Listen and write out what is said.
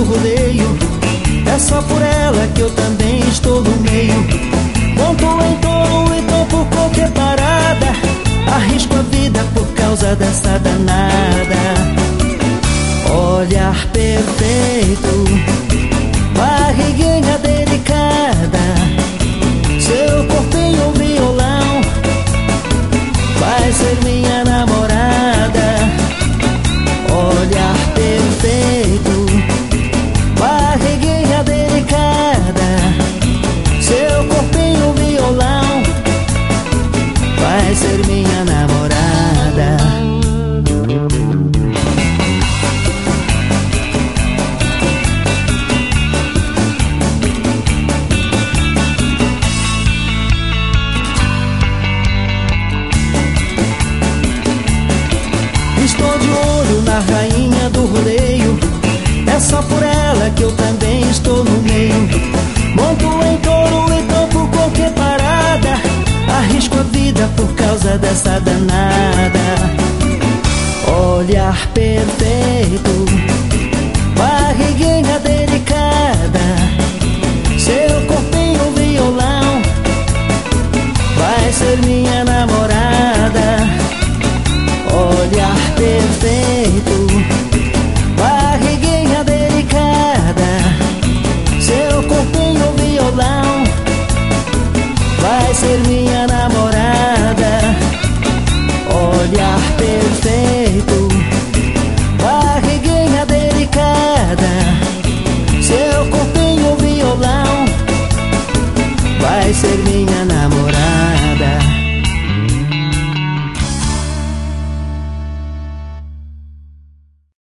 rodeio. É só por ela que eu também estou no meio. Monto em touro e topo qualquer parada. Arrisco a vida por causa dessa danada. Olhar perfeito, barriguinha delicada, seu corpinho violão, vai ser minha namorada. Olhar perfeito, barriguinha delicada, seu corpinho violão, vai ser minha namorada. Estou de olho na rainha do rodeio. É só por ela que eu também estou no meio. Monto em touro e topo qualquer parada. Arrisco a vida por causa dessa danada. Olhar perfeito, barriguinha delicada, seu corpinho violão, vai ser minha namorada. Olhar perfeito, barriguinha delicada, seu corpinho violão, vai ser minha namorada. Olhar perfeito, barriguinha delicada, seu corpinho violão, vai ser minha namorada.